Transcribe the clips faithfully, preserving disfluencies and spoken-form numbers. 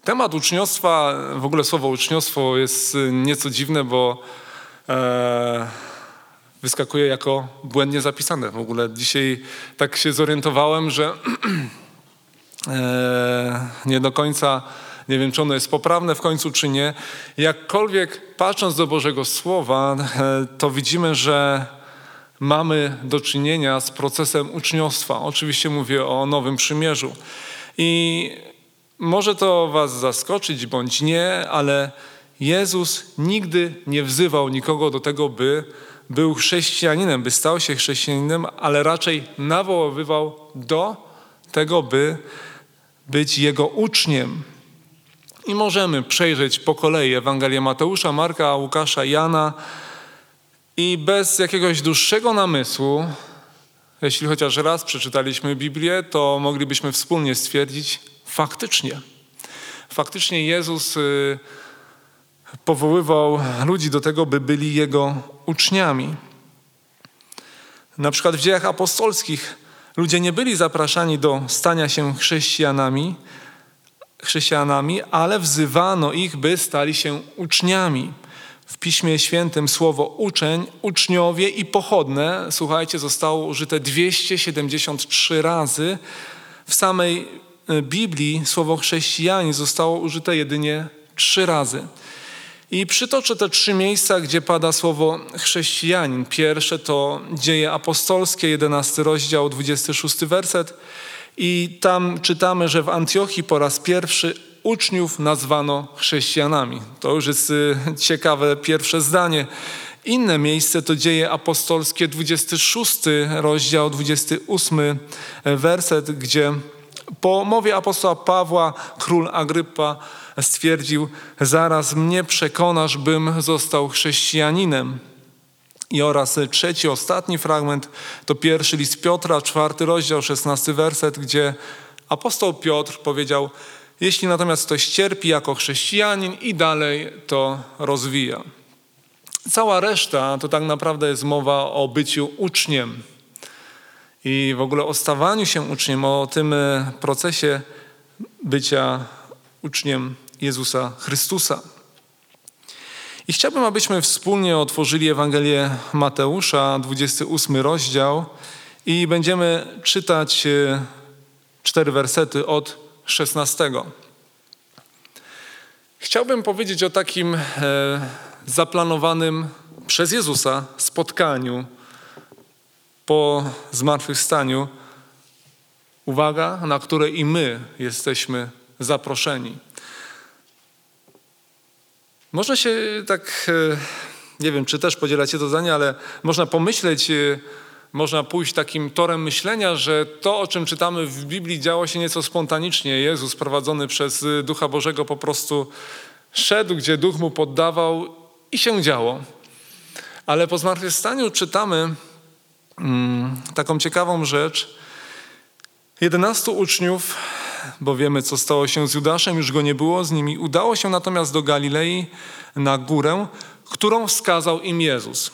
Temat uczniostwa, w ogóle słowo uczniostwo jest nieco dziwne, bo e, wyskakuje jako błędnie zapisane. W ogóle dzisiaj tak się zorientowałem, że e, nie do końca nie wiem, czy ono jest poprawne w końcu, czy nie. Jakkolwiek patrząc do Bożego Słowa, e, to widzimy, że mamy do czynienia z procesem uczniostwa. Oczywiście mówię o Nowym Przymierzu. I może to was zaskoczyć bądź nie, ale Jezus nigdy nie wzywał nikogo do tego, by był chrześcijaninem, by stał się chrześcijaninem, ale raczej nawoływał do tego, by być Jego uczniem. I możemy przejrzeć po kolei Ewangelię Mateusza, Marka, Łukasza, Jana i bez jakiegoś dłuższego namysłu, jeśli chociaż raz przeczytaliśmy Biblię, to moglibyśmy wspólnie stwierdzić, faktycznie, faktycznie Jezus powoływał ludzi do tego, by byli Jego uczniami. Na przykład w Dziejach Apostolskich ludzie nie byli zapraszani do stania się chrześcijanami, chrześcijanami, ale wzywano ich, by stali się uczniami. W Piśmie Świętym słowo uczeń, uczniowie i pochodne, słuchajcie, zostało użyte dwieście siedemdziesiąt trzy razy. W samej Biblii słowo chrześcijanin zostało użyte jedynie trzy razy. I przytoczę te trzy miejsca, gdzie pada słowo chrześcijanin. Pierwsze to Dzieje Apostolskie, jedenasty rozdział, dwudziesty szósty werset. I tam czytamy, że w Antiochii po raz pierwszy uczniów nazwano chrześcijanami. To już jest ciekawe pierwsze zdanie. Inne miejsce to Dzieje Apostolskie, dwudziesty szósty rozdział, dwudziesty ósmy werset, gdzie po mowie apostoła Pawła król Agrypa stwierdził: zaraz mnie przekonasz, bym został chrześcijaninem. I oraz trzeci, ostatni fragment to pierwszy list Piotra, czwarty rozdział, szesnasty werset, gdzie apostoł Piotr powiedział: jeśli natomiast ktoś cierpi jako chrześcijanin, i dalej to rozwija. Cała reszta to tak naprawdę jest mowa o byciu uczniem i w ogóle o stawaniu się uczniem, o tym procesie bycia uczniem Jezusa Chrystusa. I chciałbym, abyśmy wspólnie otworzyli Ewangelię Mateusza, dwudziesty ósmy rozdział, i będziemy czytać cztery wersety od szesnastego. Chciałbym powiedzieć o takim e, zaplanowanym przez Jezusa spotkaniu po zmartwychwstaniu, uwaga, na które i my jesteśmy zaproszeni. Można się tak, nie wiem, czy też podzielacie to zdanie, ale można pomyśleć, można pójść takim torem myślenia, że to, o czym czytamy w Biblii, działo się nieco spontanicznie. Jezus prowadzony przez Ducha Bożego po prostu szedł, gdzie Duch mu poddawał, i się działo. Ale po zmartwychwstaniu czytamy mm, taką ciekawą rzecz. Jedenastu uczniów, bo wiemy, co stało się z Judaszem, już go nie było z nimi, udało się natomiast do Galilei na górę, którą wskazał im Jezus.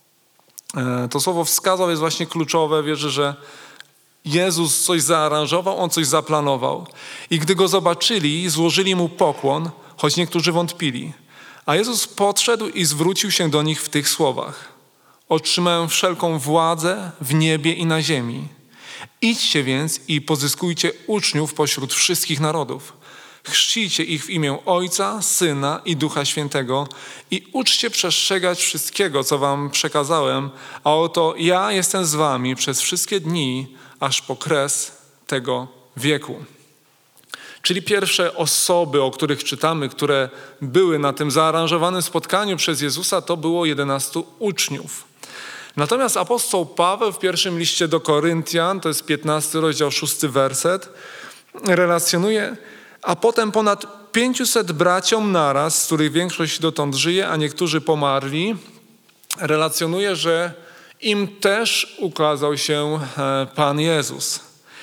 To słowo wskazał jest właśnie kluczowe. Wierzę, że Jezus coś zaaranżował, On coś zaplanował. I gdy go zobaczyli, złożyli mu pokłon, choć niektórzy wątpili. A Jezus podszedł i zwrócił się do nich w tych słowach: otrzymałem wszelką władzę w niebie i na ziemi. Idźcie więc i pozyskujcie uczniów pośród wszystkich narodów. Chrzcijcie ich w imię Ojca, Syna i Ducha Świętego i uczcie przestrzegać wszystkiego, co wam przekazałem, a oto ja jestem z wami przez wszystkie dni, aż po kres tego wieku. Czyli pierwsze osoby, o których czytamy, które były na tym zaaranżowanym spotkaniu przez Jezusa, to było jedenastu uczniów. Natomiast apostoł Paweł w pierwszym liście do Koryntian, to jest piętnasty rozdział, szósty werset, relacjonuje: a potem ponad pięciuset braciom naraz, z których większość dotąd żyje, a niektórzy pomarli, relacjonuje, że im też ukazał się Pan Jezus.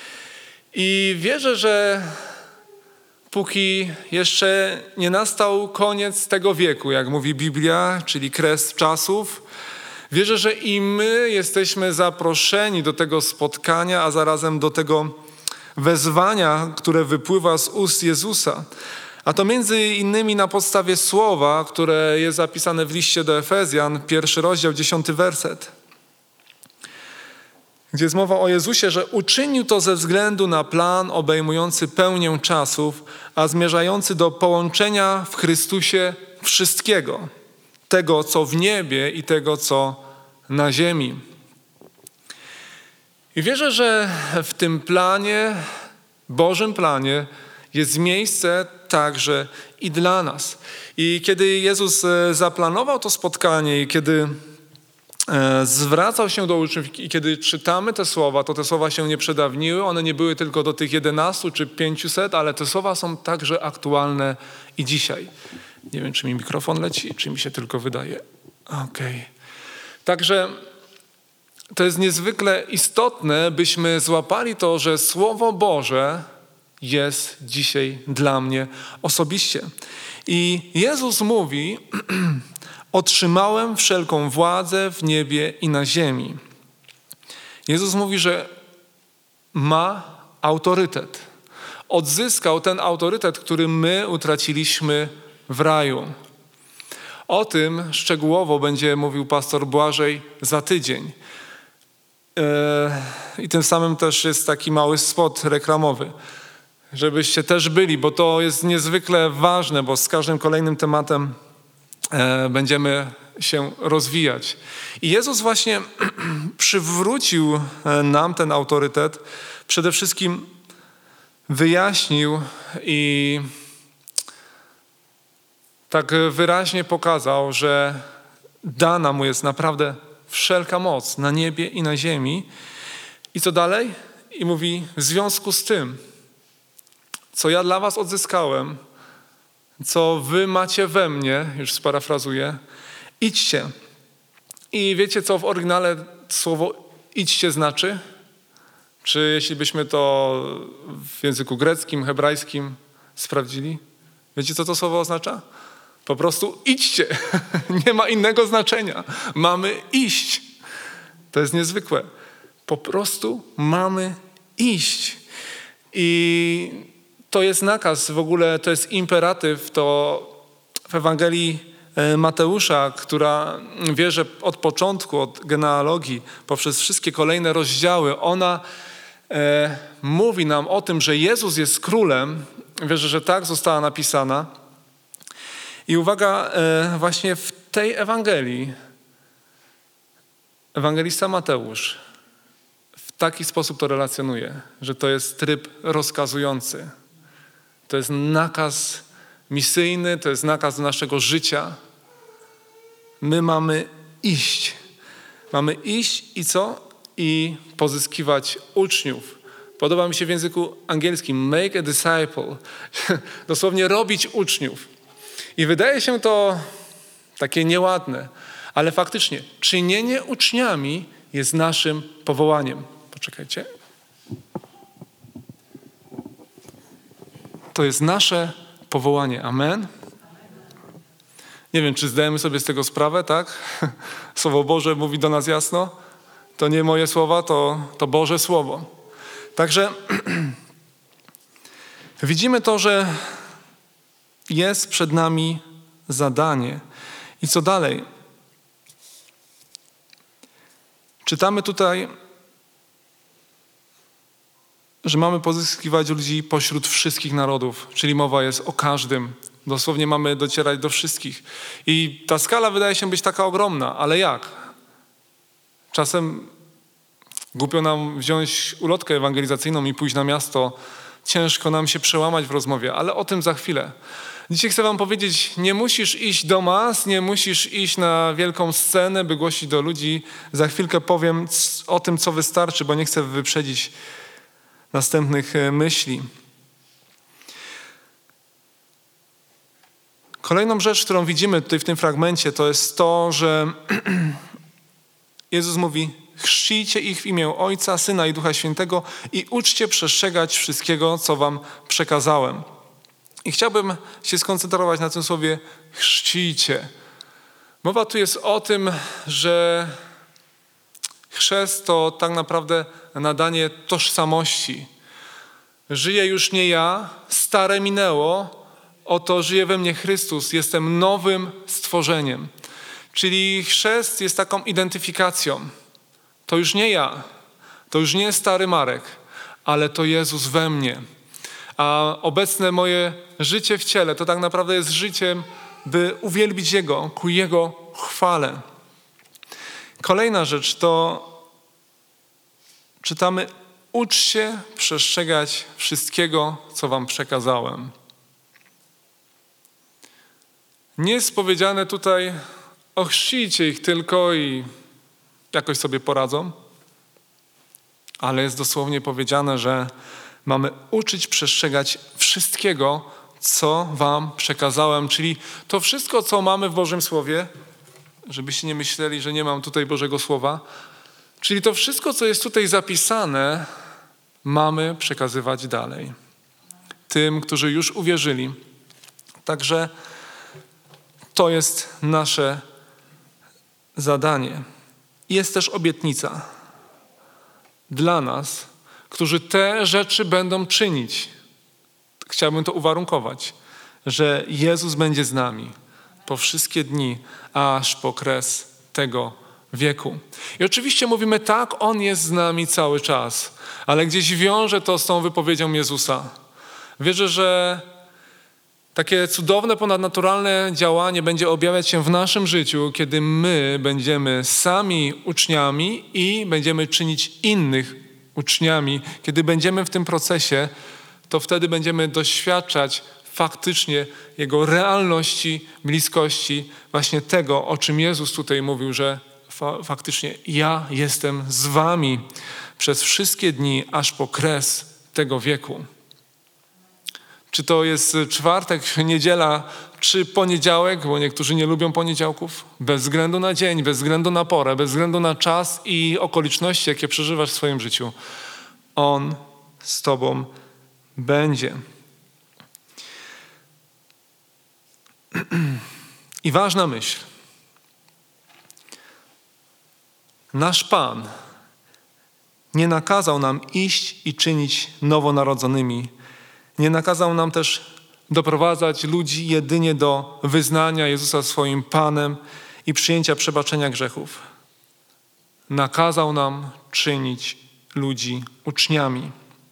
I wierzę, że póki jeszcze nie nastał koniec tego wieku, jak mówi Biblia, czyli kres czasów, wierzę, że i my jesteśmy zaproszeni do tego spotkania, a zarazem do tego wezwania, które wypływa z ust Jezusa. A to między innymi na podstawie słowa, które jest zapisane w liście do Efezjan, pierwszy rozdział, dziesiąty werset, gdzie jest mowa o Jezusie, że uczynił to ze względu na plan obejmujący pełnię czasów, a zmierzający do połączenia w Chrystusie wszystkiego, tego co w niebie i tego co na ziemi. I wierzę, że w tym planie, Bożym planie, jest miejsce także i dla nas. I kiedy Jezus zaplanował to spotkanie i kiedy zwracał się do uczniów i kiedy czytamy te słowa, to te słowa się nie przedawniły, one nie były tylko do tych jedenastu czy pięciuset, ale te słowa są także aktualne i dzisiaj. Nie wiem, czy mi mikrofon leci, czy mi się tylko wydaje. Okej. Okay. Także to jest niezwykle istotne, byśmy złapali to, że Słowo Boże jest dzisiaj dla mnie osobiście. I Jezus mówi: otrzymałem wszelką władzę w niebie i na ziemi. Jezus mówi, że ma autorytet. Odzyskał ten autorytet, który my utraciliśmy w raju. O tym szczegółowo będzie mówił pastor Błażej za tydzień. I tym samym też jest taki mały spot reklamowy, żebyście też byli, bo to jest niezwykle ważne, bo z każdym kolejnym tematem będziemy się rozwijać. I Jezus właśnie przywrócił nam ten autorytet, przede wszystkim wyjaśnił i tak wyraźnie pokazał, że dana mu jest naprawdę wszelka moc na niebie i na ziemi. I co dalej? I mówi: w związku z tym, co ja dla was odzyskałem, co wy macie we mnie, już sparafrazuję, idźcie. I wiecie, co w oryginale słowo idźcie znaczy? Czy jeśli byśmy to w języku greckim, hebrajskim sprawdzili? Wiecie, co to słowo oznacza? Po prostu idźcie. Nie ma innego znaczenia. Mamy iść. To jest niezwykłe. Po prostu mamy iść. I to jest nakaz, w ogóle to jest imperatyw, to w Ewangelii Mateusza, która wie, że od początku, od genealogii, poprzez wszystkie kolejne rozdziały, ona e, mówi nam o tym, że Jezus jest królem. Wierzę, że tak została napisana. I uwaga, e, właśnie w tej Ewangelii ewangelista Mateusz w taki sposób to relacjonuje, że to jest tryb rozkazujący. To jest nakaz misyjny, to jest nakaz do naszego życia. My mamy iść. Mamy iść i co? I pozyskiwać uczniów. Podoba mi się w języku angielskim make a disciple. Dosłownie robić uczniów. I wydaje się to takie nieładne, ale faktycznie czynienie uczniami jest naszym powołaniem. Poczekajcie. To jest nasze powołanie. Amen. Nie wiem, czy zdajemy sobie z tego sprawę, tak? Słowo Boże mówi do nas jasno. To nie moje słowa, to, to Boże Słowo. Także widzimy to, że jest przed nami zadanie. I co dalej? Czytamy tutaj, że mamy pozyskiwać ludzi pośród wszystkich narodów, czyli mowa jest o każdym. Dosłownie mamy docierać do wszystkich. I ta skala wydaje się być taka ogromna, ale jak? Czasem głupio nam wziąć ulotkę ewangelizacyjną i pójść na miasto. Ciężko nam się przełamać w rozmowie, ale o tym za chwilę. Dzisiaj chcę wam powiedzieć, nie musisz iść do mas, nie musisz iść na wielką scenę, by głosić do ludzi. Za chwilkę powiem o tym, co wystarczy, bo nie chcę wyprzedzić następnych myśli. Kolejną rzecz, którą widzimy tutaj w tym fragmencie, to jest to, że Jezus mówi: chrzcijcie ich w imię Ojca, Syna i Ducha Świętego i uczcie przestrzegać wszystkiego, co wam przekazałem. I chciałbym się skoncentrować na tym słowie chrzcijcie. Mowa tu jest o tym, że chrzest to tak naprawdę nadanie tożsamości. Żyję już nie ja, stare minęło, oto żyje we mnie Chrystus, jestem nowym stworzeniem. Czyli chrzest jest taką identyfikacją. To już nie ja, to już nie stary Marek, ale to Jezus we mnie. A obecne moje życie w ciele to tak naprawdę jest życiem, by uwielbić Jego, ku Jego chwale. Kolejna rzecz to czytamy: ucz się przestrzegać wszystkiego, co wam przekazałem. Nie jest powiedziane tutaj: ochrzcijcie ich tylko i jakoś sobie poradzą, ale jest dosłownie powiedziane, że mamy uczyć przestrzegać wszystkiego, co wam przekazałem, czyli to wszystko, co mamy w Bożym Słowie, żebyście nie myśleli, że nie mam tutaj Bożego Słowa, czyli to wszystko, co jest tutaj zapisane, mamy przekazywać dalej. Tym, którzy już uwierzyli. Także to jest nasze zadanie. Jest też obietnica dla nas, którzy te rzeczy będą czynić. Chciałbym to uwarunkować, że Jezus będzie z nami po wszystkie dni, aż po kres tego wieku. I oczywiście mówimy: tak, On jest z nami cały czas, ale gdzieś wiąże to z tą wypowiedzią Jezusa. Wierzę, że takie cudowne, ponadnaturalne działanie będzie objawiać się w naszym życiu, kiedy my będziemy sami uczniami i będziemy czynić innych uczniami. Kiedy będziemy w tym procesie, to wtedy będziemy doświadczać faktycznie Jego realności, bliskości, właśnie tego, o czym Jezus tutaj mówił, że fa- faktycznie ja jestem z wami przez wszystkie dni, aż po kres tego wieku. Czy to jest czwartek, niedziela, czy poniedziałek, bo niektórzy nie lubią poniedziałków. Bez względu na dzień, bez względu na porę, bez względu na czas i okoliczności, jakie przeżywasz w swoim życiu, On z tobą będzie. I ważna myśl. Nasz Pan nie nakazał nam iść i czynić nowonarodzonymi. Nie nakazał nam też doprowadzać ludzi jedynie do wyznania Jezusa swoim Panem i przyjęcia przebaczenia grzechów. Nakazał nam czynić ludzi uczniami.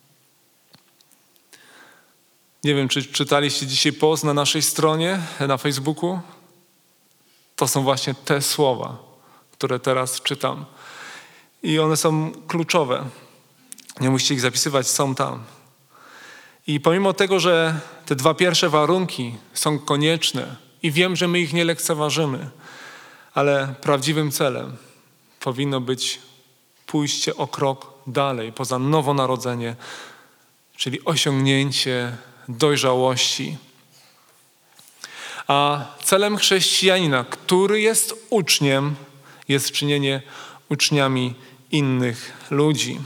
Nie wiem, czy czytaliście dzisiaj post na naszej stronie, na Facebooku? To są właśnie te słowa, które teraz czytam. I one są kluczowe. Nie musicie ich zapisywać, są tam. I pomimo tego, że te dwa pierwsze warunki są konieczne i wiem, że my ich nie lekceważymy, ale prawdziwym celem powinno być pójście o krok dalej, poza nowonarodzenie, czyli osiągnięcie dojrzałości. A celem chrześcijanina, który jest uczniem, jest czynienie uczniami innych ludzi.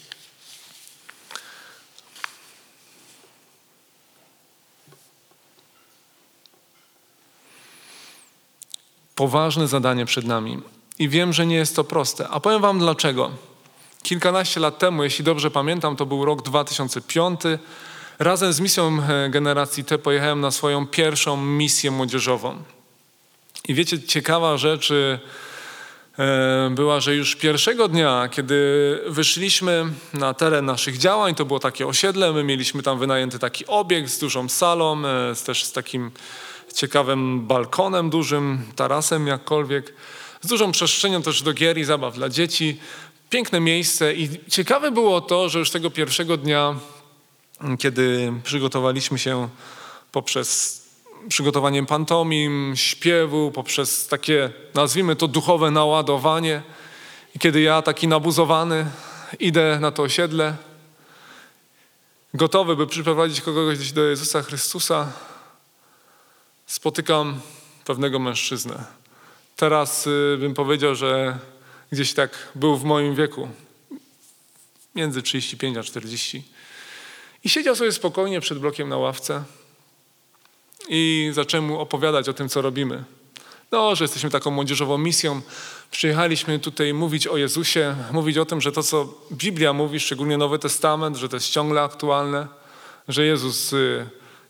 Poważne zadanie przed nami. I wiem, że nie jest to proste. A powiem wam dlaczego. Kilkanaście lat temu, jeśli dobrze pamiętam, to był rok dwa tysiące piąty. Razem z misją Generacji T pojechałem na swoją pierwszą misję młodzieżową. I wiecie, ciekawa rzecz była, że już pierwszego dnia, kiedy wyszliśmy na teren naszych działań, to było takie osiedle, my mieliśmy tam wynajęty taki obiekt z dużą salą, z, też z takim ciekawym balkonem dużym, tarasem jakkolwiek, z dużą przestrzenią też do gier i zabaw dla dzieci. Piękne miejsce i ciekawe było to, że już tego pierwszego dnia, kiedy przygotowaliśmy się poprzez przygotowanie pantomim, śpiewu, poprzez takie, nazwijmy to, duchowe naładowanie, i kiedy ja taki nabuzowany idę na to osiedle, gotowy, by przyprowadzić kogoś do Jezusa Chrystusa, spotykam pewnego mężczyznę. Teraz y, bym powiedział, że gdzieś tak był w moim wieku, między trzydzieści pięć a czterdzieści. I siedział sobie spokojnie przed blokiem na ławce i zacząłem mu opowiadać o tym, co robimy. No, że jesteśmy taką młodzieżową misją. Przyjechaliśmy tutaj mówić o Jezusie, mówić o tym, że to, co Biblia mówi, szczególnie Nowy Testament, że to jest ciągle aktualne, że Jezus y,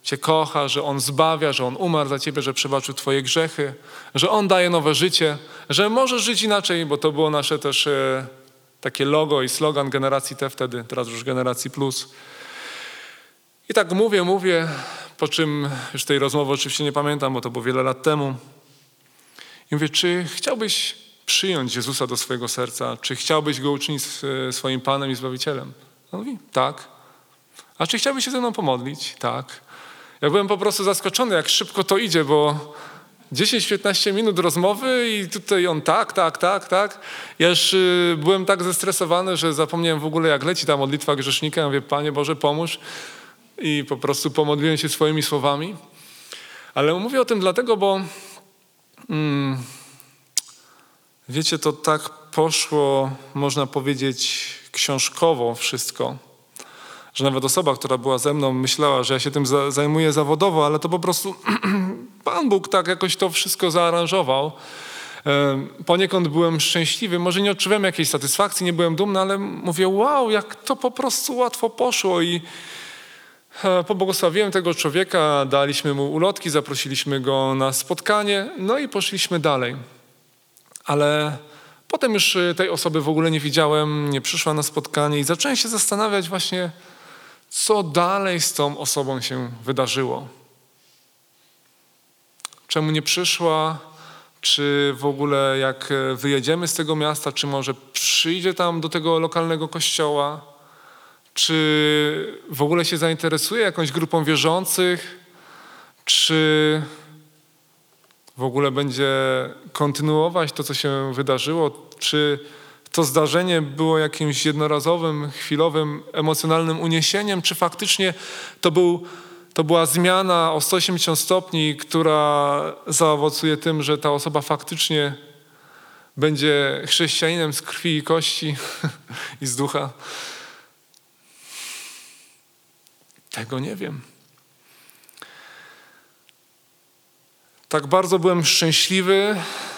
Cię kocha, że On zbawia, że On umarł za Ciebie, że przebaczył Twoje grzechy, że On daje nowe życie, że możesz żyć inaczej, bo to było nasze też e, takie logo i slogan generacji T wtedy, teraz już generacji plus. I tak mówię, mówię, po czym już tej rozmowy oczywiście nie pamiętam, bo to było wiele lat temu. I mówię, czy chciałbyś przyjąć Jezusa do swojego serca? Czy chciałbyś Go uczynić swoim Panem i Zbawicielem? On mówi, tak. A czy chciałbyś się ze mną pomodlić? Tak. Ja byłem po prostu zaskoczony, jak szybko to idzie, bo dziesięć piętnaście minut rozmowy i tutaj on tak, tak, tak, tak. Ja już y, byłem tak zestresowany, że zapomniałem w ogóle, jak leci ta modlitwa grzesznika. Ja mówię, Panie Boże, pomóż. I po prostu pomodliłem się swoimi słowami. Ale mówię o tym dlatego, bo mm, wiecie, to tak poszło, można powiedzieć, książkowo wszystko, że nawet osoba, która była ze mną, myślała, że ja się tym za, zajmuję zawodowo, ale to po prostu Pan Bóg tak jakoś to wszystko zaaranżował. Poniekąd byłem szczęśliwy, może nie odczuwałem jakiejś satysfakcji, nie byłem dumny, ale mówię, wow, jak to po prostu łatwo poszło i pobłogosławiłem tego człowieka, daliśmy mu ulotki, zaprosiliśmy go na spotkanie, no i poszliśmy dalej. Ale potem już tej osoby w ogóle nie widziałem, nie przyszła na spotkanie i zacząłem się zastanawiać właśnie, co dalej z tą osobą się wydarzyło. Czemu nie przyszła? Czy w ogóle jak wyjedziemy z tego miasta, czy może przyjdzie tam do tego lokalnego kościoła? Czy w ogóle się zainteresuje jakąś grupą wierzących? Czy w ogóle będzie kontynuować to, co się wydarzyło? Czy to zdarzenie było jakimś jednorazowym, chwilowym, emocjonalnym uniesieniem? Czy faktycznie to, był, to była zmiana o sto osiemdziesiąt stopni, która zaowocuje tym, że ta osoba faktycznie będzie chrześcijaninem z krwi i kości i z ducha? Tego nie wiem. Tak bardzo byłem szczęśliwy,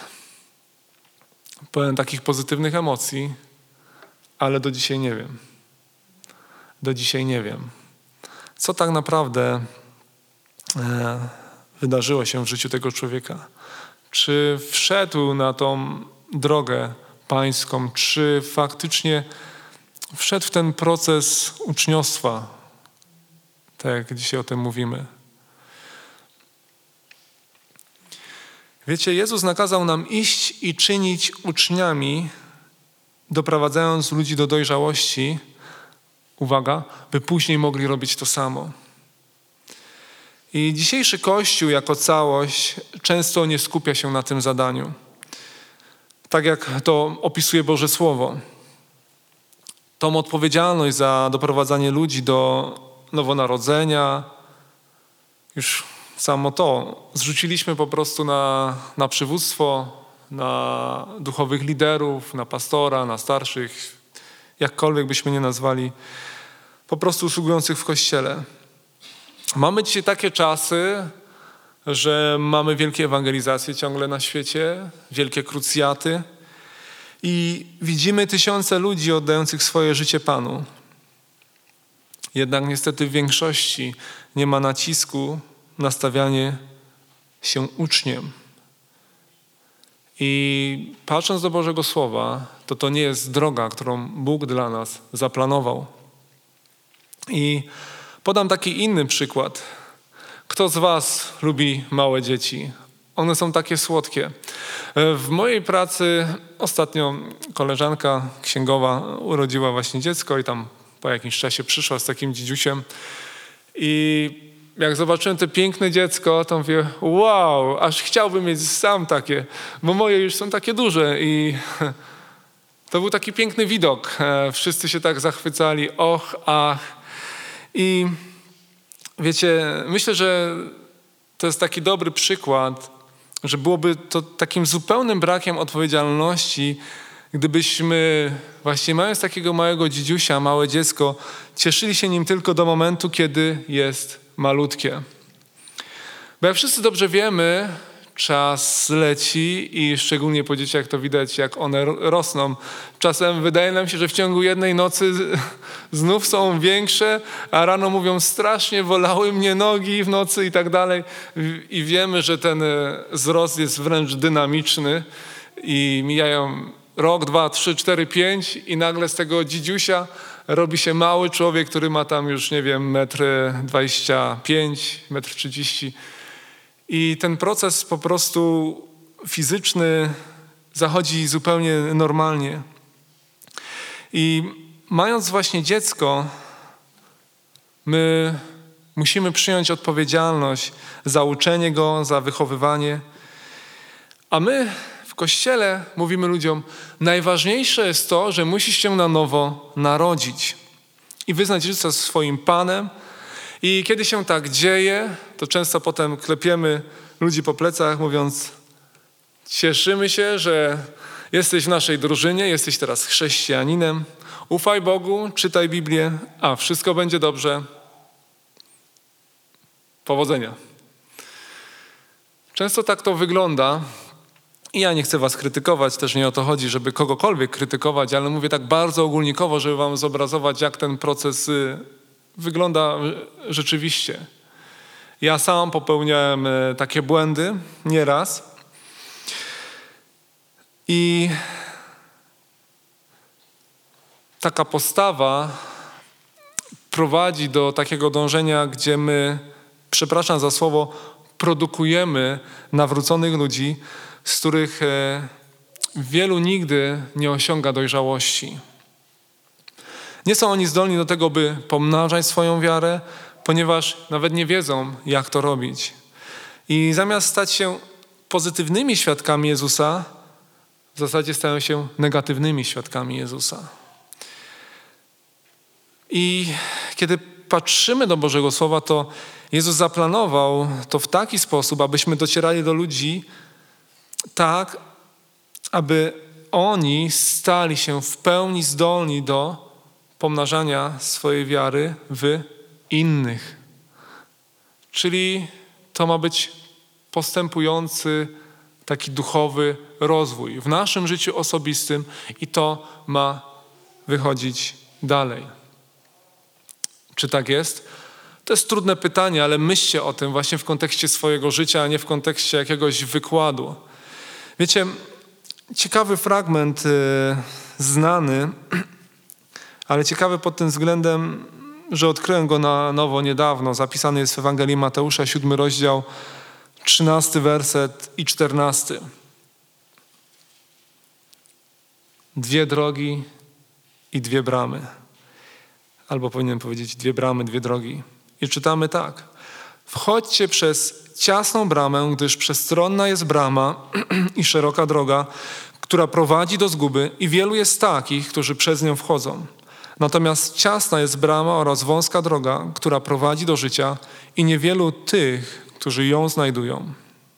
pełen takich pozytywnych emocji, ale do dzisiaj nie wiem. Do dzisiaj nie wiem, co tak naprawdę e, wydarzyło się w życiu tego człowieka. Czy wszedł na tą drogę pańską, czy faktycznie wszedł w ten proces uczniostwa, tak jak dzisiaj o tym mówimy. Wiecie, Jezus nakazał nam iść i czynić uczniami, doprowadzając ludzi do dojrzałości, uwaga, by później mogli robić to samo. I dzisiejszy Kościół jako całość często nie skupia się na tym zadaniu. Tak jak to opisuje Boże Słowo. Tą odpowiedzialność za doprowadzanie ludzi do nowonarodzenia, już samo to zrzuciliśmy po prostu na, na przywództwo, na duchowych liderów, na pastora, na starszych, jakkolwiek byśmy nie nazwali, po prostu usługujących w Kościele. Mamy dzisiaj takie czasy, że mamy wielkie ewangelizacje ciągle na świecie, wielkie krucjaty i widzimy tysiące ludzi oddających swoje życie Panu. Jednak niestety w większości nie ma nacisku na stawianie się uczniem. I patrząc do Bożego Słowa, to to nie jest droga, którą Bóg dla nas zaplanował. I podam taki inny przykład. Kto z was lubi małe dzieci? One są takie słodkie. W mojej pracy ostatnio koleżanka księgowa urodziła właśnie dziecko i tam po jakimś czasie przyszła z takim dzidziusiem i jak zobaczyłem to piękne dziecko, to mówię, wow, aż chciałbym mieć sam takie, bo moje już są takie duże i to był taki piękny widok. Wszyscy się tak zachwycali, och, ach. I wiecie, myślę, że to jest taki dobry przykład, że byłoby to takim zupełnym brakiem odpowiedzialności, gdybyśmy właśnie mając takiego małego dzidziusia, małe dziecko, cieszyli się nim tylko do momentu, kiedy jest malutkie. Bo jak wszyscy dobrze wiemy, czas leci i szczególnie po dzieciach to widać, jak one rosną. Czasem wydaje nam się, że w ciągu jednej nocy znów są większe, a rano mówią, strasznie bolały mnie nogi w nocy i tak dalej. I wiemy, że ten wzrost jest wręcz dynamiczny i mijają rok, dwa, trzy, cztery, pięć i nagle z tego dzidziusia robi się mały człowiek, który ma tam już, nie wiem, metr dwadzieścia pięć, metr trzydzieści. I ten proces po prostu fizyczny zachodzi zupełnie normalnie. I mając właśnie dziecko, my musimy przyjąć odpowiedzialność za uczenie go, za wychowywanie. A my w Kościele mówimy ludziom, najważniejsze jest to, że musisz się na nowo narodzić i wyznać Jezusa swoim Panem. I kiedy się tak dzieje, to często potem klepiemy ludzi po plecach, mówiąc, cieszymy się, że jesteś w naszej drużynie, jesteś teraz chrześcijaninem, ufaj Bogu, czytaj Biblię, a wszystko będzie dobrze. Powodzenia. Często tak to wygląda i ja nie chcę was krytykować, też nie o to chodzi, żeby kogokolwiek krytykować, ale mówię tak bardzo ogólnikowo, żeby wam zobrazować, jak ten proces wygląda rzeczywiście. Ja sam popełniałem takie błędy nieraz i taka postawa prowadzi do takiego dążenia, gdzie my, przepraszam za słowo, produkujemy nawróconych ludzi, z których wielu nigdy nie osiąga dojrzałości. Nie są oni zdolni do tego, by pomnażać swoją wiarę, ponieważ nawet nie wiedzą, jak to robić. I zamiast stać się pozytywnymi świadkami Jezusa, w zasadzie stają się negatywnymi świadkami Jezusa. I kiedy patrzymy do Bożego Słowa, to Jezus zaplanował to w taki sposób, abyśmy docierali do ludzi tak, aby oni stali się w pełni zdolni do pomnażania swojej wiary w innych. Czyli to ma być postępujący taki duchowy rozwój w naszym życiu osobistym i to ma wychodzić dalej. Czy tak jest? To jest trudne pytanie, ale myślcie o tym właśnie w kontekście swojego życia, a nie w kontekście jakiegoś wykładu. Wiecie, ciekawy fragment, yy, znany, ale ciekawy pod tym względem, że odkryłem go na nowo niedawno. Zapisany jest w Ewangelii Mateusza, siódmy rozdział, trzynasty werset i czternasty. Dwie drogi i dwie bramy. Albo powinienem powiedzieć dwie bramy, dwie drogi. I czytamy tak. Wchodźcie przez ciasną bramę, gdyż przestronna jest brama i szeroka droga, która prowadzi do zguby i wielu jest takich, którzy przez nią wchodzą. Natomiast ciasna jest brama oraz wąska droga, która prowadzi do życia i niewielu tych, którzy ją znajdują.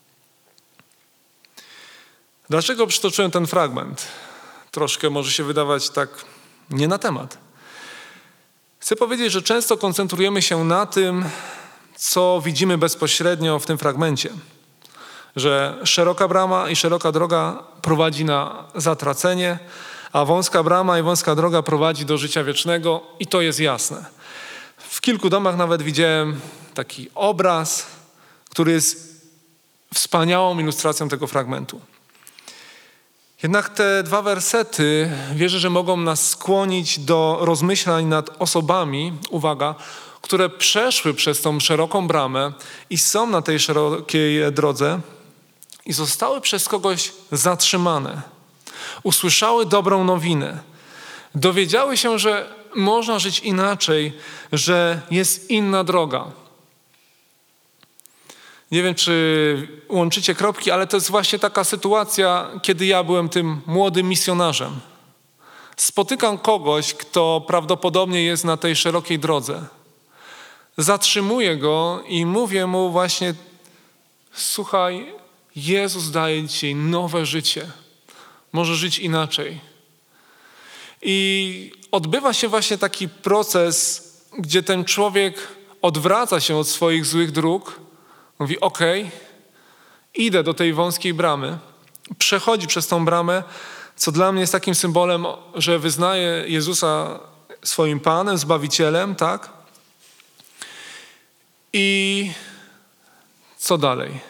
Dlaczego przytoczyłem ten fragment? Troszkę może się wydawać tak nie na temat. Chcę powiedzieć, że często koncentrujemy się na tym, co widzimy bezpośrednio w tym fragmencie. Że szeroka brama i szeroka droga prowadzi na zatracenie, a wąska brama i wąska droga prowadzi do życia wiecznego i to jest jasne. W kilku domach nawet widziałem taki obraz, który jest wspaniałą ilustracją tego fragmentu. Jednak te dwa wersety wierzę, że mogą nas skłonić do rozmyślań nad osobami, uwaga, które przeszły przez tą szeroką bramę i są na tej szerokiej drodze i zostały przez kogoś zatrzymane. Usłyszały dobrą nowinę. Dowiedziały się, że można żyć inaczej, że jest inna droga. Nie wiem, czy łączycie kropki, ale to jest właśnie taka sytuacja, kiedy ja byłem tym młodym misjonarzem. Spotykam kogoś, kto prawdopodobnie jest na tej szerokiej drodze. Zatrzymuję go i mówię mu właśnie, słuchaj, Jezus daje dzisiaj nowe życie. Może żyć inaczej. I odbywa się właśnie taki proces, gdzie ten człowiek odwraca się od swoich złych dróg, mówi okej, idę do tej wąskiej bramy, przechodzi przez tą bramę, co dla mnie jest takim symbolem, że wyznaje Jezusa swoim Panem, Zbawicielem, tak? I co dalej?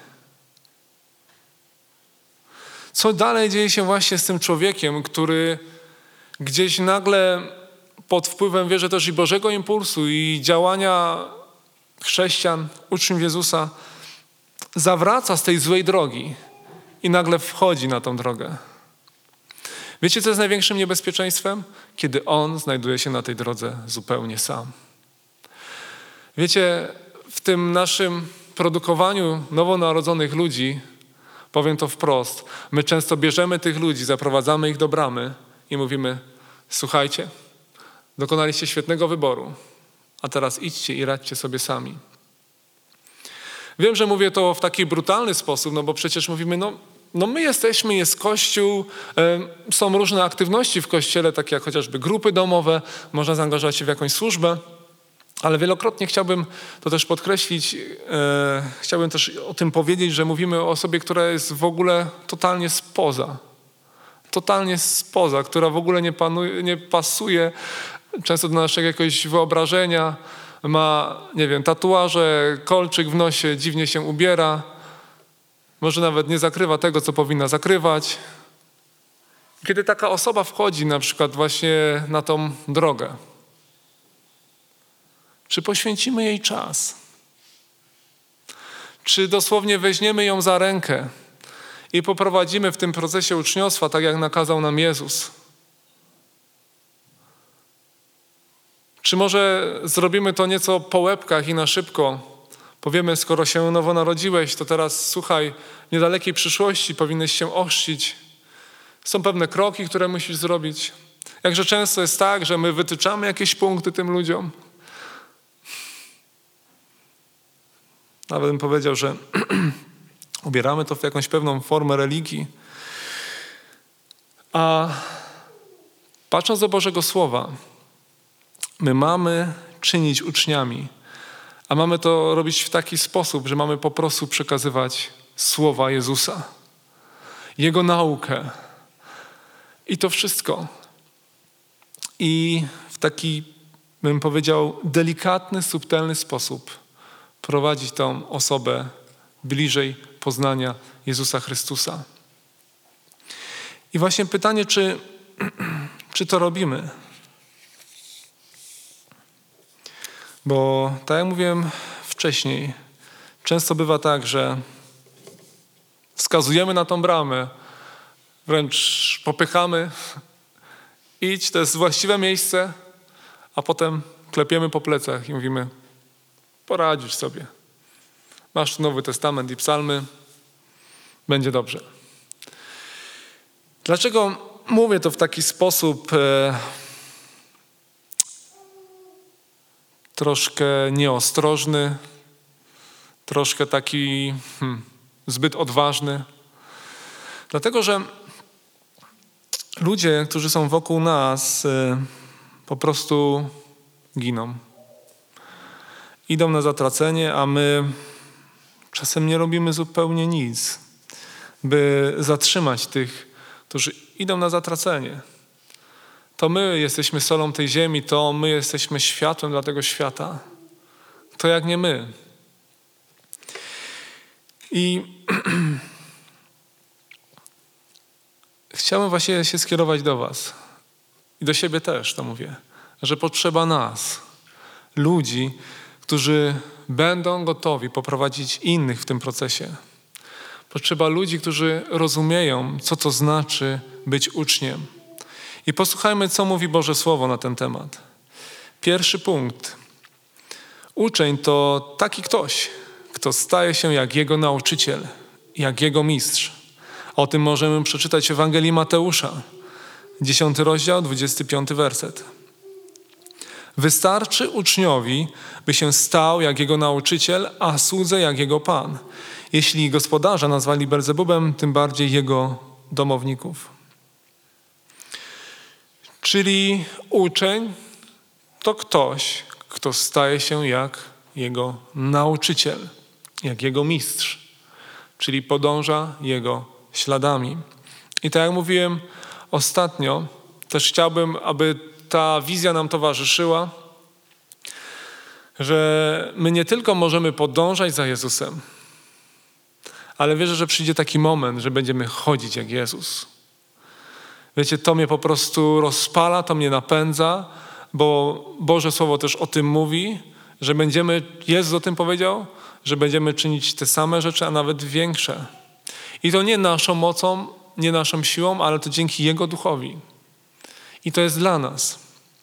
Co dalej dzieje się właśnie z tym człowiekiem, który gdzieś nagle pod wpływem, wierzę też i Bożego impulsu i działania chrześcijan, uczniów Jezusa, zawraca z tej złej drogi i nagle wchodzi na tą drogę. Wiecie, co jest największym niebezpieczeństwem? Kiedy on znajduje się na tej drodze zupełnie sam. Wiecie, w tym naszym produkowaniu nowonarodzonych ludzi, powiem to wprost, my często bierzemy tych ludzi, zaprowadzamy ich do bramy i mówimy: słuchajcie, dokonaliście świetnego wyboru, a teraz idźcie i radźcie sobie sami. Wiem, że mówię to w taki brutalny sposób, no bo przecież mówimy, no, no my jesteśmy, jest Kościół, y, są różne aktywności w Kościele, takie jak chociażby grupy domowe, można zaangażować się w jakąś służbę, ale wielokrotnie chciałbym to też podkreślić, y, chciałbym też o tym powiedzieć, że mówimy o osobie, która jest w ogóle totalnie spoza. Totalnie spoza, która w ogóle nie, panuje, nie pasuje często do naszego jakiegoś wyobrażenia, ma, nie wiem, tatuaże, kolczyk w nosie, dziwnie się ubiera, może nawet nie zakrywa tego, co powinna zakrywać. Kiedy taka osoba wchodzi na przykład właśnie na tą drogę, czy poświęcimy jej czas? Czy dosłownie weźmiemy ją za rękę i poprowadzimy w tym procesie uczniostwa, tak jak nakazał nam Jezus? Czy może zrobimy to nieco po łebkach i na szybko? Powiemy, skoro się nowo narodziłeś, to teraz słuchaj, w niedalekiej przyszłości powinieneś się ochrzcić. Są pewne kroki, które musisz zrobić. Jakże często jest tak, że my wytyczamy jakieś punkty tym ludziom. Nawet bym powiedział, że ubieramy to w jakąś pewną formę religii. A patrząc do Bożego Słowa, my mamy czynić uczniami, a mamy to robić w taki sposób, że mamy po prostu przekazywać słowa Jezusa, Jego naukę i to wszystko. I w taki, bym powiedział, delikatny, subtelny sposób prowadzić tą osobę bliżej poznania Jezusa Chrystusa. I właśnie pytanie, czy, czy to robimy? Bo tak jak mówiłem wcześniej, często bywa tak, że wskazujemy na tą bramę, wręcz popychamy, idź, to jest właściwe miejsce, a potem klepiemy po plecach i mówimy: poradzisz sobie. Masz tu Nowy Testament i psalmy, będzie dobrze. Dlaczego mówię to w taki sposób e, troszkę nieostrożny, troszkę taki hmm, zbyt odważny? Dlatego, że ludzie, którzy są wokół nas, e, po prostu giną. Idą na zatracenie, a my czasem nie robimy zupełnie nic, by zatrzymać tych, którzy idą na zatracenie. To my jesteśmy solą tej ziemi, to my jesteśmy światłem dla tego świata. To jak nie my. I chciałem właśnie się skierować do was i do siebie też, to mówię, że potrzeba nas, ludzi, którzy będą gotowi poprowadzić innych w tym procesie. Potrzeba ludzi, którzy rozumieją, co to znaczy być uczniem. I posłuchajmy, co mówi Boże Słowo na ten temat. Pierwszy punkt. Uczeń to taki ktoś, kto staje się jak jego nauczyciel, jak jego mistrz. O tym możemy przeczytać w Ewangelii Mateusza, dziesiąty rozdział, dwudziesty piąty werset. Wystarczy uczniowi, by się stał jak jego nauczyciel, a słudze jak jego pan. Jeśli gospodarza nazwali Belzebubem, tym bardziej jego domowników. Czyli uczeń to ktoś, kto staje się jak jego nauczyciel, jak jego mistrz. czyli podąża Jego śladami. I tak jak mówiłem ostatnio, też chciałbym, aby ta wizja nam towarzyszyła, że my nie tylko możemy podążać za Jezusem, ale wierzę, że przyjdzie taki moment, że będziemy chodzić jak Jezus. Wiecie, to mnie po prostu rozpala, to mnie napędza, bo Boże Słowo też o tym mówi, że będziemy, Jezus o tym powiedział, że będziemy czynić te same rzeczy, a nawet większe. I to nie naszą mocą, nie naszą siłą, ale to dzięki Jego Duchowi. I to jest dla nas.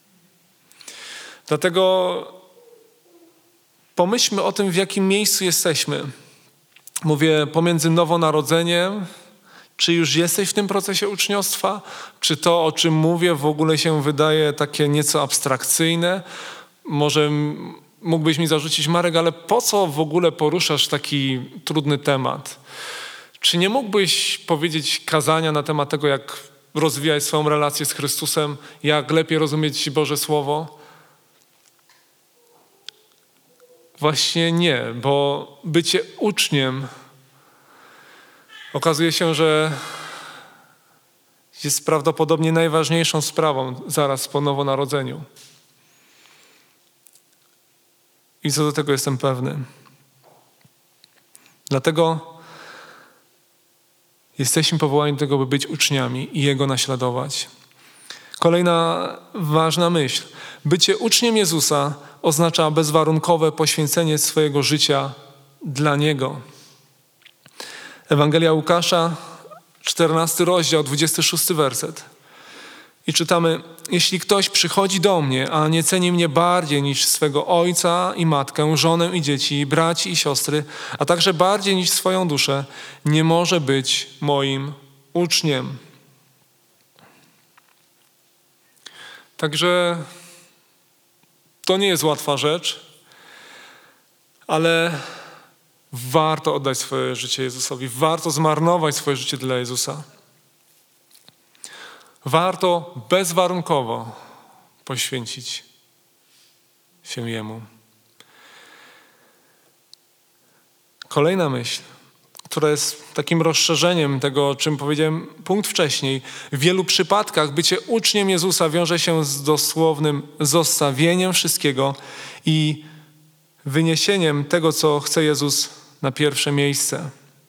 Dlatego pomyślmy o tym, w jakim miejscu jesteśmy. Mówię pomiędzy nowonarodzeniem, czy już jesteś w tym procesie uczniostwa, czy to, o czym mówię, w ogóle się wydaje takie nieco abstrakcyjne. Może mógłbyś mi zarzucić, Marek, ale po co w ogóle poruszasz taki trudny temat? Czy nie mógłbyś powiedzieć kazania na temat tego, jak rozwijać swoją relację z Chrystusem, jak lepiej rozumieć Boże Słowo? Właśnie nie, bo bycie uczniem okazuje się, że jest prawdopodobnie najważniejszą sprawą zaraz po nowonarodzeniu. I co do tego jestem pewny. Dlatego jesteśmy powołani do tego, by być uczniami i Jego naśladować. Kolejna ważna myśl. Bycie uczniem Jezusa oznacza bezwarunkowe poświęcenie swojego życia dla Niego. Ewangelia Łukasza, czternasty rozdział, dwudziesty szósty werset. I czytamy: jeśli ktoś przychodzi do mnie, a nie ceni mnie bardziej niż swego ojca i matkę, żonę i dzieci, braci i siostry, a także bardziej niż swoją duszę, nie może być moim uczniem. Także to nie jest łatwa rzecz, ale warto oddać swoje życie Jezusowi, warto zmarnować swoje życie dla Jezusa. Warto bezwarunkowo poświęcić się Jemu. Kolejna myśl, która jest takim rozszerzeniem tego, o czym powiedziałem punkt wcześniej. W wielu przypadkach bycie uczniem Jezusa wiąże się z dosłownym zostawieniem wszystkiego i wyniesieniem tego, co chce Jezus, na pierwsze miejsce.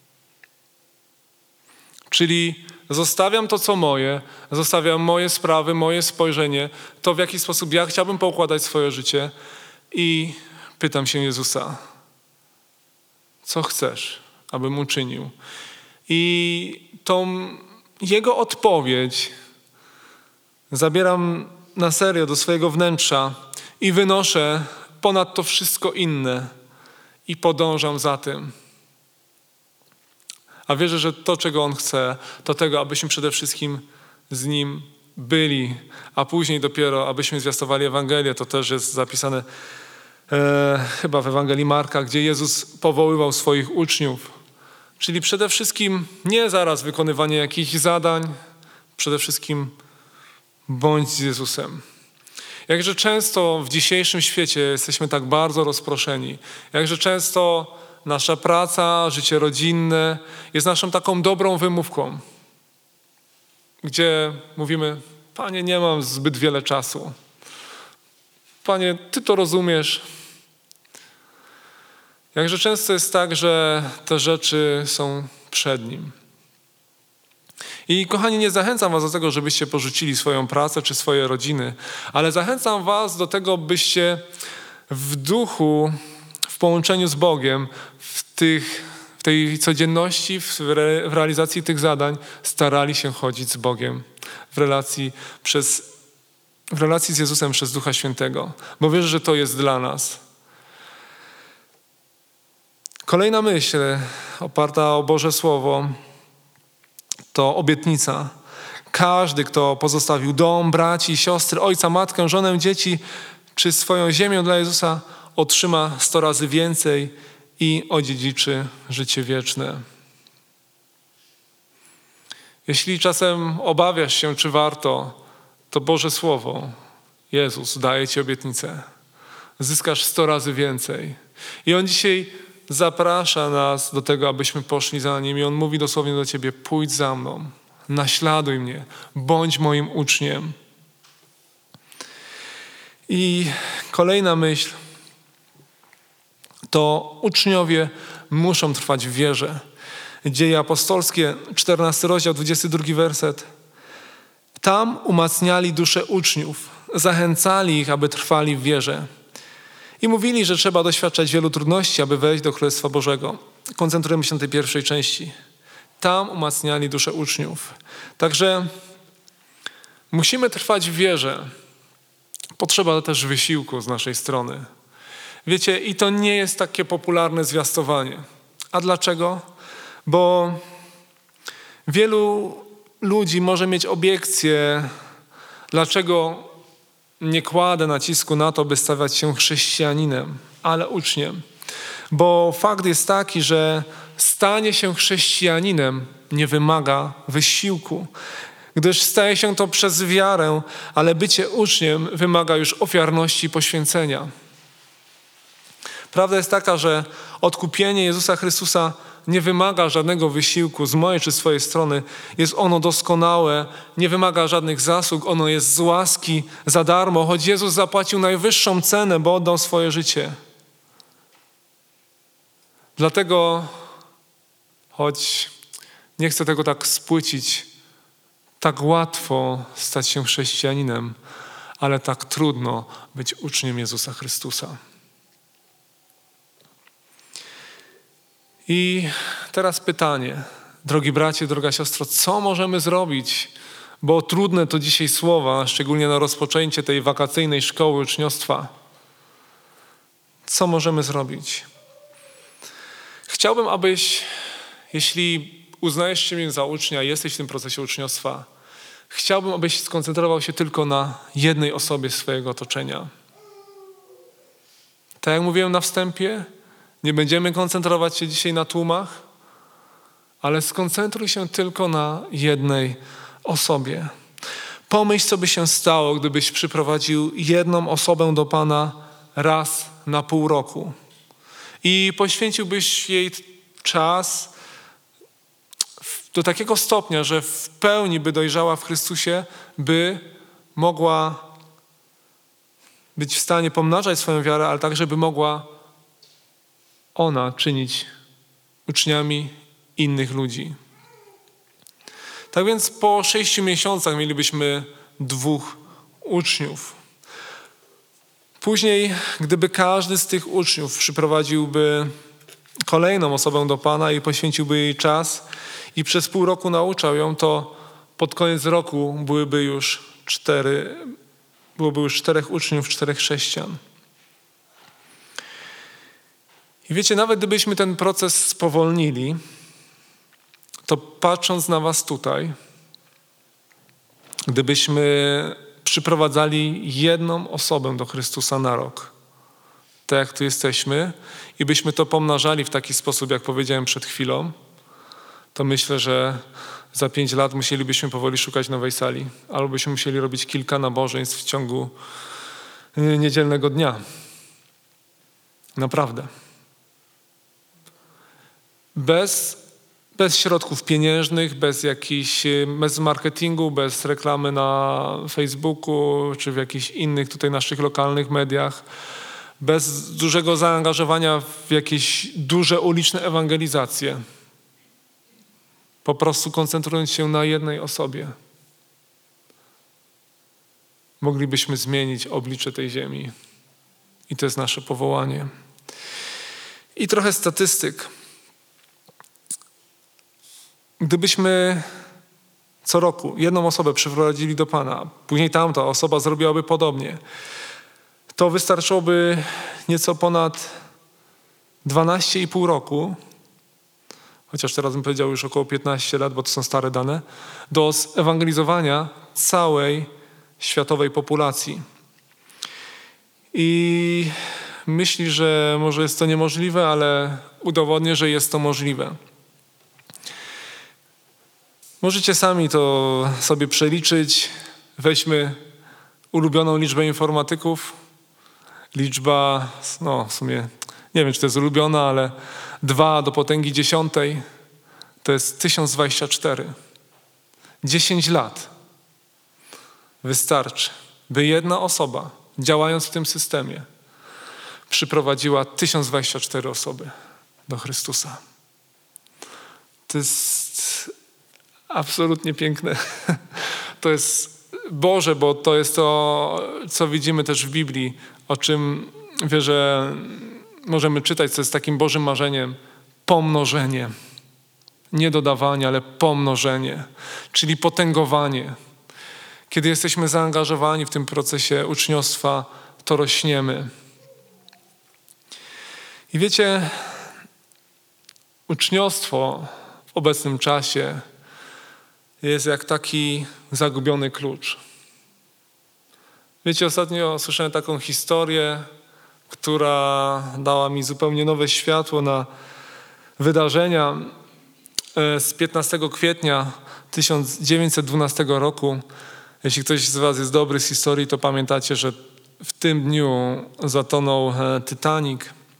Czyli zostawiam to, co moje, zostawiam moje sprawy, moje spojrzenie, to w jaki sposób ja chciałbym poukładać swoje życie i pytam się Jezusa, co chcesz, abym uczynił? I tą Jego odpowiedź zabieram na serio do swojego wnętrza i wynoszę ponad to wszystko inne i podążam za tym. A wierzę, że to, czego On chce, to tego, abyśmy przede wszystkim z Nim byli, a później dopiero, abyśmy zwiastowali Ewangelię. To też jest zapisane e, chyba w Ewangelii Marka, gdzie Jezus powoływał swoich uczniów. Czyli przede wszystkim nie zaraz wykonywanie jakichś zadań, przede wszystkim bądź z Jezusem. Jakże często w dzisiejszym świecie jesteśmy tak bardzo rozproszeni. Jakże często nasza praca, życie rodzinne jest naszą taką dobrą wymówką, gdzie mówimy: Panie, nie mam zbyt wiele czasu. Panie, Ty to rozumiesz. Jakże często jest tak, że te rzeczy są przed Nim. I kochani, nie zachęcam was do tego, żebyście porzucili swoją pracę czy swoje rodziny, ale zachęcam was do tego, byście w duchu, w połączeniu z Bogiem, w, tych, w tej codzienności, w, re, w realizacji tych zadań starali się chodzić z Bogiem w relacji, przez, w relacji z Jezusem przez Ducha Świętego, bo wierzę, że to jest dla nas. Kolejna myśl oparta o Boże Słowo to obietnica. Każdy, kto pozostawił dom, braci, siostry, ojca, matkę, żonę, dzieci, czy swoją ziemię dla Jezusa, otrzyma sto razy więcej i odziedziczy życie wieczne. Jeśli czasem obawiasz się, czy warto, to Boże Słowo, Jezus daje ci obietnicę. Zyskasz sto razy więcej. I On dzisiaj zaprasza nas do tego, abyśmy poszli za Nim i On mówi dosłownie do ciebie: pójdź za mną, naśladuj mnie, bądź moim uczniem. I kolejna myśl to uczniowie muszą trwać w wierze. Dzieje apostolskie, czternasty rozdział, dwudziesty drugi werset. Tam umacniali dusze uczniów, zachęcali ich, aby trwali w wierze. I mówili, że trzeba doświadczać wielu trudności, aby wejść do Królestwa Bożego. Koncentrujemy się na tej pierwszej części. Tam umacniali dusze uczniów. Także musimy trwać w wierze. Potrzeba też wysiłku z naszej strony. Wiecie, i to nie jest takie popularne zwiastowanie. A dlaczego? Bo wielu ludzi może mieć obiekcję, dlaczego nie kładę nacisku na to, by stawać się chrześcijaninem, ale uczniem. Bo fakt jest taki, że stanie się chrześcijaninem nie wymaga wysiłku, gdyż staje się to przez wiarę, ale bycie uczniem wymaga już ofiarności i poświęcenia. Prawda jest taka, że odkupienie Jezusa Chrystusa nie wymaga żadnego wysiłku z mojej czy swojej strony. Jest ono doskonałe, nie wymaga żadnych zasług, ono jest z łaski, za darmo, choć Jezus zapłacił najwyższą cenę, bo oddał swoje życie. Dlatego, choć nie chcę tego tak spłycić, tak łatwo stać się chrześcijaninem, ale tak trudno być uczniem Jezusa Chrystusa. I teraz pytanie, drogi bracie, droga siostro, co możemy zrobić? Bo trudne to dzisiaj słowa, szczególnie na rozpoczęcie tej wakacyjnej szkoły uczniostwa. Co możemy zrobić? Chciałbym, abyś, jeśli uznajesz siebie za ucznia, jesteś w tym procesie uczniostwa, chciałbym, abyś skoncentrował się tylko na jednej osobie swojego otoczenia. Tak jak mówiłem na wstępie, nie będziemy koncentrować się dzisiaj na tłumach, ale skoncentruj się tylko na jednej osobie. Pomyśl, co by się stało, gdybyś przyprowadził jedną osobę do Pana raz na pół roku i poświęciłbyś jej czas do takiego stopnia, że w pełni by dojrzała w Chrystusie, by mogła być w stanie pomnażać swoją wiarę, ale także by mogła ona czynić uczniami innych ludzi. Tak więc po sześciu miesiącach mielibyśmy dwóch uczniów. Później, gdyby każdy z tych uczniów przyprowadziłby kolejną osobę do Pana i poświęciłby jej czas i przez pół roku nauczał ją, to pod koniec roku byłyby już cztery, byłoby już czterech uczniów, czterech chrześcijan. I wiecie, nawet gdybyśmy ten proces spowolnili, to patrząc na was tutaj, gdybyśmy przyprowadzali jedną osobę do Chrystusa na rok, tak jak tu jesteśmy, i byśmy to pomnażali w taki sposób, jak powiedziałem przed chwilą, to myślę, że za pięć lat musielibyśmy powoli szukać nowej sali, albo byśmy musieli robić kilka nabożeństw w ciągu niedzielnego dnia. Naprawdę. Bez, bez środków pieniężnych, bez jakichś, bez marketingu, bez reklamy na Facebooku czy w jakichś innych tutaj naszych lokalnych mediach, bez dużego zaangażowania w jakieś duże uliczne ewangelizacje. Po prostu koncentrując się na jednej osobie, moglibyśmy zmienić oblicze tej ziemi. I to jest nasze powołanie. I trochę statystyk. Gdybyśmy co roku jedną osobę przyprowadzili do Pana, później tamta osoba zrobiłaby podobnie, to wystarczyłoby nieco ponad dwanaście i pół roku, chociaż teraz bym powiedział już około piętnaście lat, bo to są stare dane, do zewangelizowania całej światowej populacji. I myśli, że może jest to niemożliwe, ale udowodnię, że jest to możliwe. Możecie sami to sobie przeliczyć. Weźmy ulubioną liczbę informatyków. Liczba, no w sumie nie wiem, czy to jest ulubiona, ale dwa do potęgi dziesiątej to jest tysiąc dwadzieścia cztery. dziesięć lat wystarczy, by jedna osoba, działając w tym systemie, przyprowadziła tysiąc dwadzieścia cztery osoby do Chrystusa. To jest absolutnie piękne. To jest Boże, bo to jest to, co widzimy też w Biblii, o czym wierzę, możemy czytać, co jest takim Bożym marzeniem. Pomnożenie. Nie dodawanie, ale pomnożenie, czyli potęgowanie. Kiedy jesteśmy zaangażowani w tym procesie uczniostwa, to rośniemy. I wiecie, uczniostwo w obecnym czasie jest jak taki zagubiony klucz. Wiecie, ostatnio słyszałem taką historię, która dała mi zupełnie nowe światło na wydarzenia z piętnastego kwietnia tysiąc dziewięćset dwunastego roku. Jeśli ktoś z was jest dobry z historii, to pamiętacie, że w tym dniu zatonął Titanic.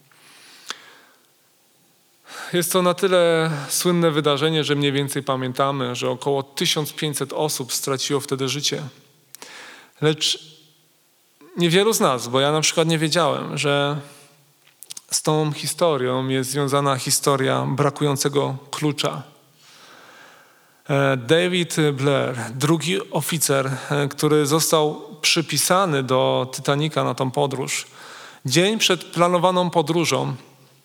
Jest to na tyle słynne wydarzenie, że mniej więcej pamiętamy, że około tysiąc pięćset osób straciło wtedy życie. Lecz niewielu z nas, bo ja na przykład nie wiedziałem, że z tą historią jest związana historia brakującego klucza. David Blair, drugi oficer, który został przypisany do Titanica na tą podróż, dzień przed planowaną podróżą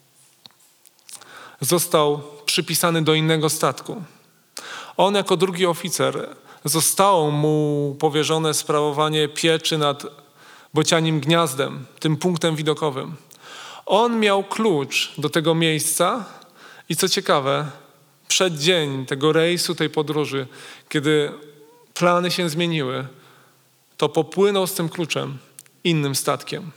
został przypisany do innego statku. On jako drugi oficer zostało mu powierzone sprawowanie pieczy nad Bocianim Gniazdem, tym punktem widokowym. On miał klucz do tego miejsca i co ciekawe, przed dzień tego rejsu, tej podróży, kiedy plany się zmieniły, to popłynął z tym kluczem innym statkiem.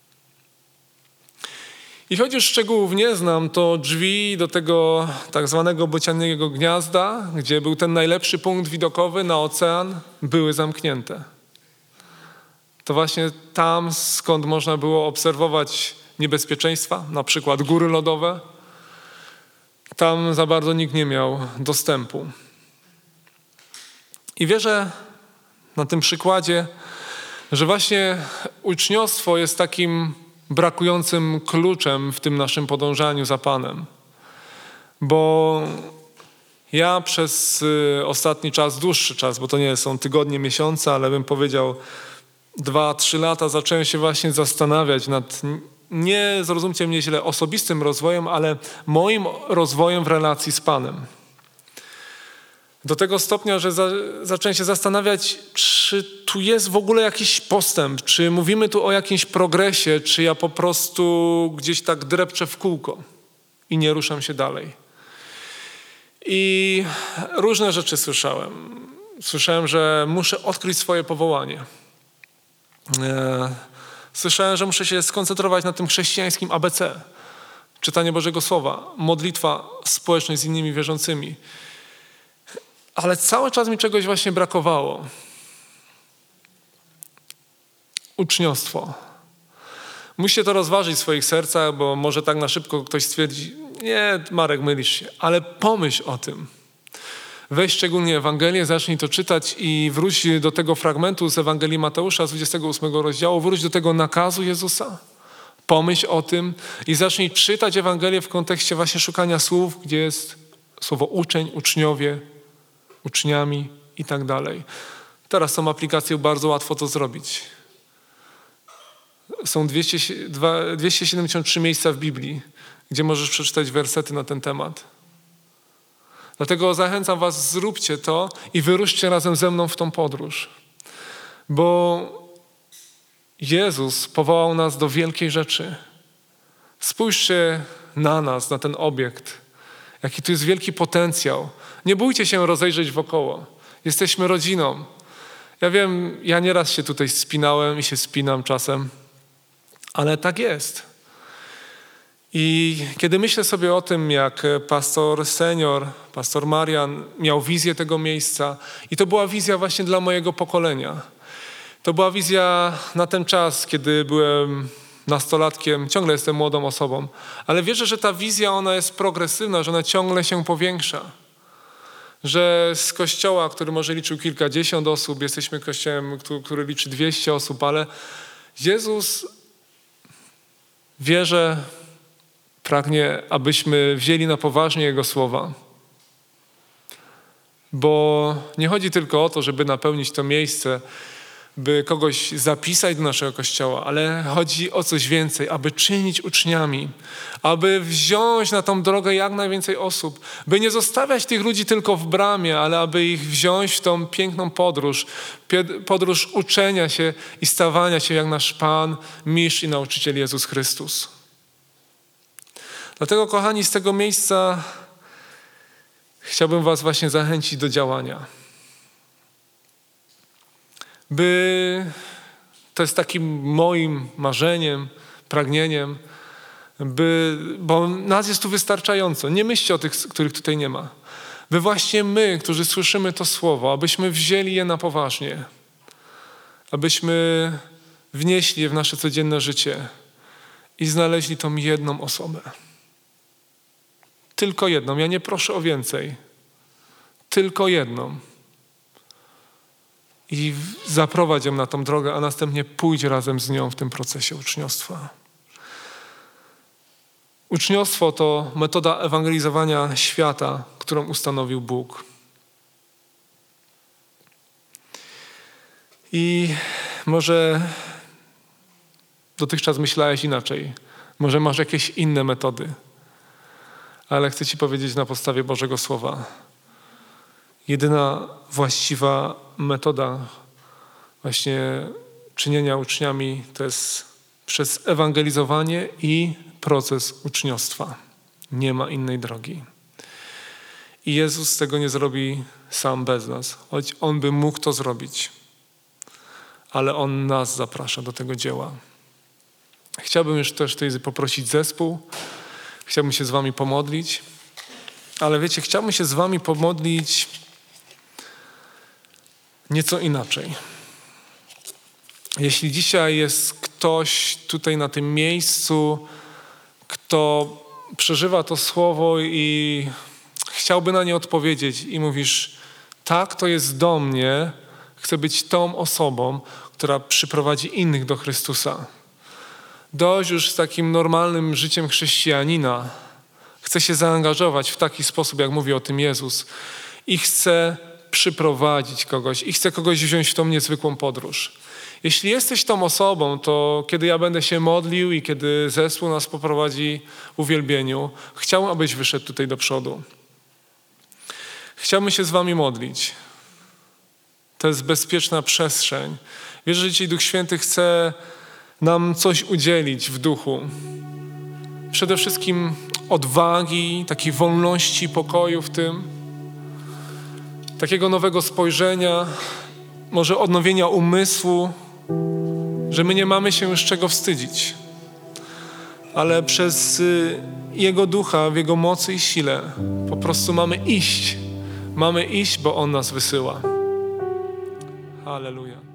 I choć szczegółów nie znam, to drzwi do tego tak zwanego Bocianiego Gniazda, gdzie był ten najlepszy punkt widokowy na ocean, były zamknięte. To właśnie tam, skąd można było obserwować niebezpieczeństwa, na przykład góry lodowe, tam za bardzo nikt nie miał dostępu. I wierzę na tym przykładzie, że właśnie uczniostwo jest takim brakującym kluczem w tym naszym podążaniu za Panem. Bo ja przez ostatni czas, dłuższy czas, bo to nie są tygodnie, miesiące, ale bym powiedział dwa, trzy lata, zacząłem się właśnie zastanawiać nad, nie zrozumcie mnie źle, osobistym rozwojem, ale moim rozwojem w relacji z Panem. Do tego stopnia, że za, zacząłem się zastanawiać, czy tu jest w ogóle jakiś postęp, czy mówimy tu o jakimś progresie, czy ja po prostu gdzieś tak drepczę w kółko i nie ruszam się dalej. I różne rzeczy słyszałem. Słyszałem, że muszę odkryć swoje powołanie. Słyszałem, że muszę się skoncentrować na tym chrześcijańskim A B C. Czytanie Bożego Słowa, modlitwa, społeczność z innymi wierzącymi. Ale cały czas mi czegoś właśnie brakowało. Uczniostwo. Musicie to rozważyć w swoich sercach, bo może tak na szybko ktoś stwierdzi, nie, Marek, mylisz się, ale pomyśl o tym. Weź szczególnie Ewangelię, zacznij to czytać i wróć do tego fragmentu z Ewangelii Mateusza z dwudziestego ósmego rozdziału, wróć do tego nakazu Jezusa. Pomyśl o tym i zacznij czytać Ewangelię w kontekście właśnie szukania słów, gdzie jest słowo uczeń, uczniowie, uczniami i tak dalej. Teraz są aplikacje, bardzo łatwo to zrobić. Są dwieście siedemdziesiąt trzy miejsca w Biblii, gdzie możesz przeczytać wersety na ten temat. Dlatego zachęcam was, zróbcie to i wyruszcie razem ze mną w tą podróż. Bo Jezus powołał nas do wielkiej rzeczy. Spójrzcie na nas, na ten obiekt. Jaki tu jest wielki potencjał. Nie bójcie się rozejrzeć wokoło. Jesteśmy rodziną. Ja wiem, ja nieraz się tutaj spinałem i się spinam czasem, ale tak jest. I kiedy myślę sobie o tym, jak pastor senior, pastor Marian miał wizję tego miejsca i to była wizja właśnie dla mojego pokolenia. To była wizja na ten czas, kiedy byłem nastolatkiem, ciągle jestem młodą osobą, ale wierzę, że ta wizja, ona jest progresywna, że ona ciągle się powiększa. Że z kościoła, który może liczył kilkadziesiąt osób, jesteśmy kościołem, który, który liczy dwieście osób, ale Jezus, wierzę, pragnie, abyśmy wzięli na poważnie Jego słowa. Bo nie chodzi tylko o to, żeby napełnić to miejsce, by kogoś zapisać do naszego kościoła, ale chodzi o coś więcej, aby czynić uczniami, aby wziąć na tą drogę jak najwięcej osób, by nie zostawiać tych ludzi tylko w bramie, ale aby ich wziąć w tą piękną podróż, podróż uczenia się i stawania się jak nasz Pan, Mistrz i Nauczyciel Jezus Chrystus. Dlatego, kochani, z tego miejsca chciałbym was właśnie zachęcić do działania. By, to jest takim moim marzeniem, pragnieniem, by, bo nas jest tu wystarczająco. Nie myślcie o tych, których tutaj nie ma. By właśnie my, którzy słyszymy to słowo, abyśmy wzięli je na poważnie. Abyśmy wnieśli je w nasze codzienne życie i znaleźli tą jedną osobę. Tylko jedną. Ja nie proszę o więcej. Tylko jedną. I zaprowadź ją na tą drogę, a następnie pójdź razem z nią w tym procesie uczniostwa. Uczniostwo to metoda ewangelizowania świata, którą ustanowił Bóg. I może dotychczas myślałeś inaczej. Może masz jakieś inne metody. Ale chcę ci powiedzieć na podstawie Bożego Słowa. Jedyna właściwa metoda właśnie czynienia uczniami to jest przez ewangelizowanie i proces uczniostwa. Nie ma innej drogi. I Jezus tego nie zrobi sam bez nas, choć On by mógł to zrobić. Ale On nas zaprasza do tego dzieła. Chciałbym już też tutaj poprosić zespół. Chciałbym się z wami pomodlić. Ale wiecie, chciałbym się z wami pomodlić nieco inaczej. Jeśli dzisiaj jest ktoś tutaj na tym miejscu, kto przeżywa to słowo i chciałby na nie odpowiedzieć i mówisz, tak, to jest do mnie, chcę być tą osobą, która przyprowadzi innych do Chrystusa. Dość już z takim normalnym życiem chrześcijanina. Chcę się zaangażować w taki sposób, jak mówi o tym Jezus i chcę przyprowadzić kogoś i chcę kogoś wziąć w tą niezwykłą podróż. Jeśli jesteś tą osobą, to kiedy ja będę się modlił i kiedy zespół nas poprowadzi w uwielbieniu, chciałbym, abyś wyszedł tutaj do przodu. Chciałbym się z wami modlić. To jest bezpieczna przestrzeń. Wierzę, że dzisiaj Duch Święty chce nam coś udzielić w duchu. Przede wszystkim odwagi, takiej wolności, pokoju w tym. Takiego nowego spojrzenia, może odnowienia umysłu, że my nie mamy się już czego wstydzić. Ale przez Jego Ducha, w Jego mocy i sile po prostu mamy iść. Mamy iść, bo On nas wysyła. Halleluja.